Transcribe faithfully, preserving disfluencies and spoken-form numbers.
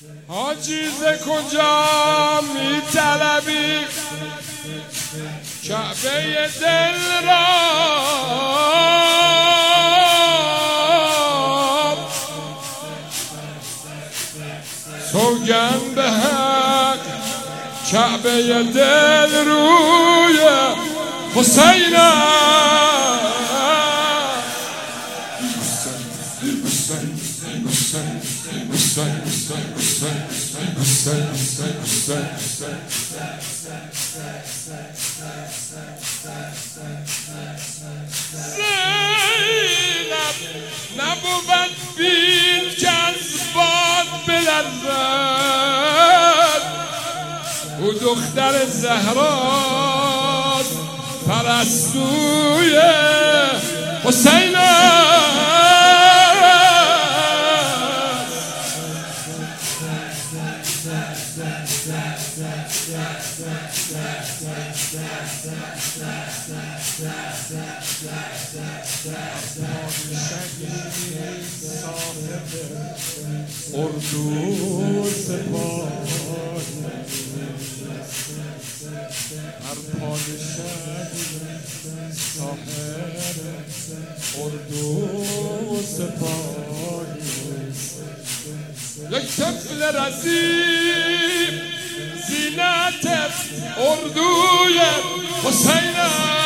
حاجیز کجا میطلبی کعبه دل را سوگند به حق کعبه دل روی حسین زینب نبود بین که از باد بلرزد او دختر زهراست پرستوی حسین اردو سپاه هر پادشه ساحر اردو سپاه یک طفل رزیم زینت اردوی حسین